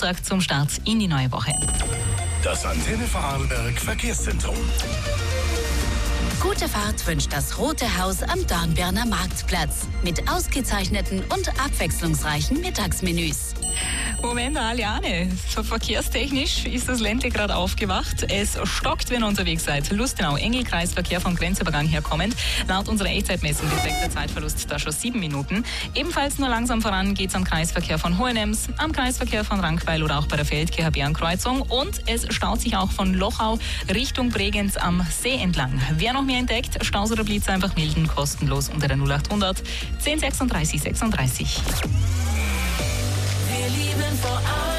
Montag zum Start in die neue Woche. Das Antenne Vorarlberg Verkehrszentrum. Gute Fahrt wünscht das Rote Haus am Dornbirner Marktplatz mit ausgezeichneten und abwechslungsreichen Mittagsmenüs. Moment, Aliane, so verkehrstechnisch ist das Ländle gerade aufgewacht. Es stockt, wenn ihr unterwegs seid. Lustenau, Engelkreisverkehr vom Grenzübergang her kommend. Laut unserer Echtzeitmessung beträgt der Zeitverlust da schon 7 Minuten. Ebenfalls nur langsam voran geht's am Kreisverkehr von Hohenems, am Kreisverkehr von Rankweil oder auch bei der Feldkircher-Bärenkreuzung. Und es staut sich auch von Lochau Richtung Bregenz am See entlang. Wer noch mehr entdeckt, Staus oder Blitz einfach melden, kostenlos unter der 0800 10 36 36. Wir lieben Vorarlberg.